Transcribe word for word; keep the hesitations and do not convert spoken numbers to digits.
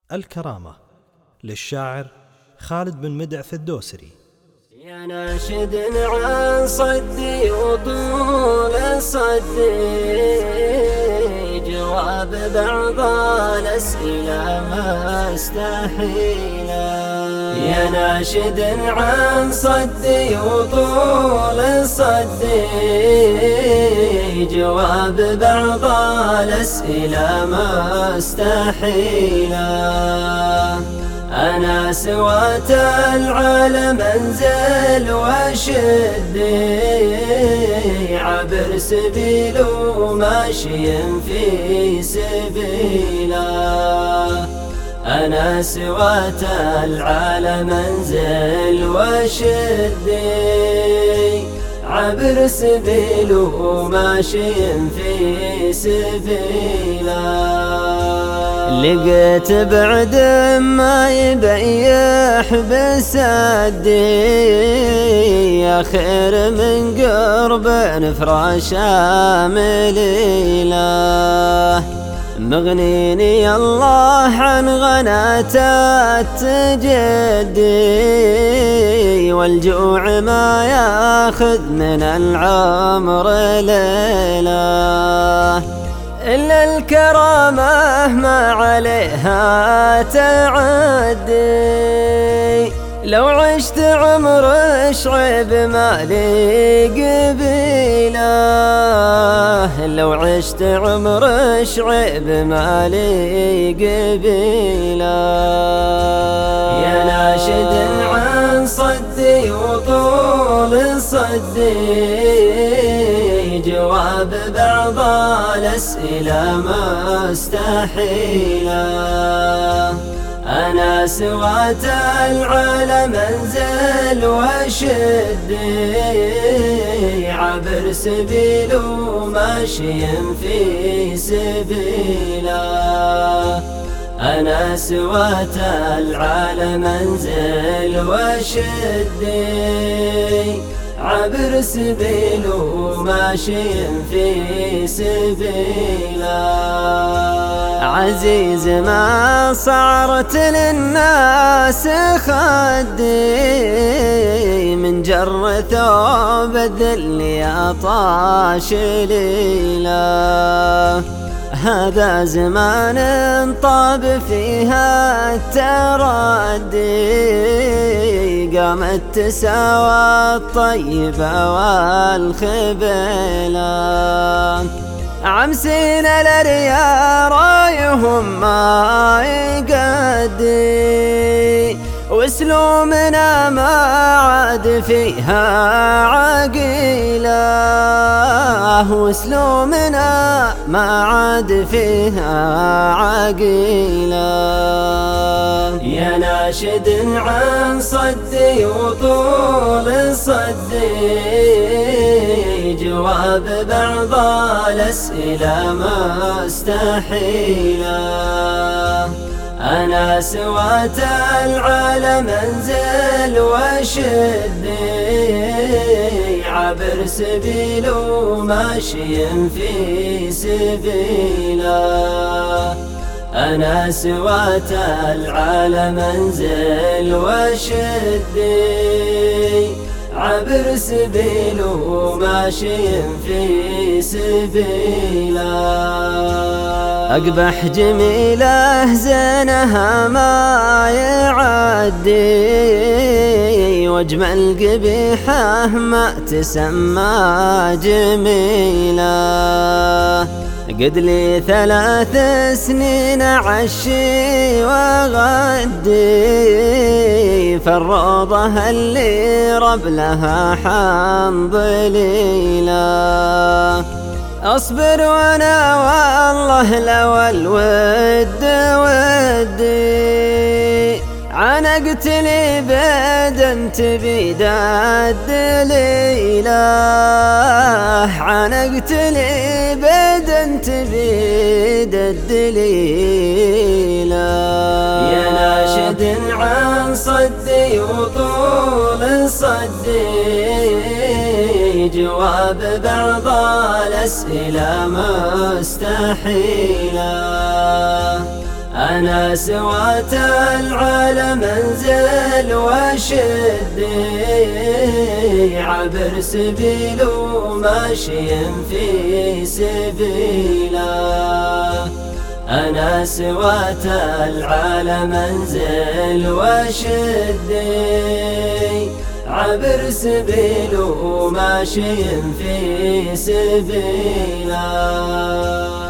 الكرامة للشاعر خالد بن مدعث الدوسري. يا ناشد عن صدي وطول صدي، جواب بعض الأسئلة ما استحيلا. يا ناشد عن صدي وطول صدي، جواب بعض الأسئلة ما استحيلا. أنا سوات العالم انزل وشدي، عبر سبيل وماشي في سبيله. أنا سوات العالم انزل وشدي، عبر سبيل وماشي في سبيله. لقيت بعد ما يبيح بسدي، يا خير من قرب نفراش مليله. مغنيني الله عن غنات التجدي، والجوع ما ياخذ من العمر ليله. إلا الكرامة ما عليها تعدي، لو عشت عمر شعيب ما لي قبيله. لو عشت عمر شعيب ما لي قبيله. يا ناشد عن صدي وطول صدي، جواب بعض الأسئلة ما استحيلا. أنا سوات العالم انزل وشدي، عبر سبيل وماشي في سبيله. أنا سوات العالم انزل وشدي، عبر سبيل وماشي في سبيله. عزيز ما صارت للناس خدي، من جر ثوب الذل يا طاش ليله. هذا زمان طاب فيها التردي، قامت تساوى الطيبة والخبيلة. عمسين الريا رايهم ما يقدي، واسلومنا ما عاد فيها عقيله. واسلومنا ما عاد فيها عقيله. يا ناشد عن صدي وطول صدي، جواب بعض الأسئلة ما استحيلا. أنا سوات العالم انزل وشدي، عبر سبيل وماشي في سبيله. أنا سوات العالم انزل وشدي، عبر سبيل وماشي في سبيله. أقبح جميله زينها ما يعدي، واجمل قبيحه ما تسمى جميله. قد لي ثلاث سنين عشي وغدي، فالروضة اللي رب لها حمض ليله. أصبر وانا والله لو الود ودي، عانقت لي بدا تبيد الدليله. عانقت لي بدا تبيد الدليله. يا ناشد عن صدي وطول صدي، جواب بعض الأسئلة ما استحيلا. أنا سوات العالم انزل وشدي عبر سبيل وماشي في سبيله. أنا سوات العالم انزل وشدي عبر سبيل وماشي في سبيله.